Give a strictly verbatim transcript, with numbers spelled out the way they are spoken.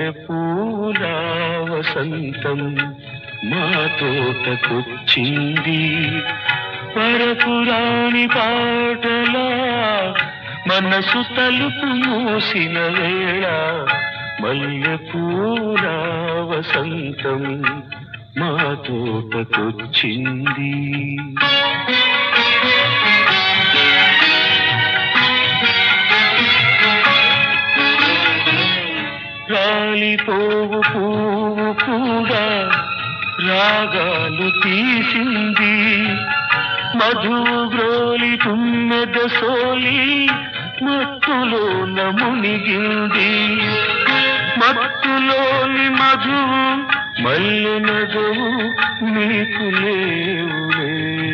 మల్లె పూల వసంతం మా తోటకొచ్చింది. పరపురాణి పాటలా మనసు తలుపు మూసిన వేళ మల్లె పూల వసంతం మా తోటకొచ్చింది. రాలిపోవు పువ్వు కూడా రాగాలు తీసింది. మధువు గ్రోలి తుమ్మెద సోలి మత్తులోన మునిగింది. మత్తులోని మధువు మల్లె నగవు నీకు లేవులే.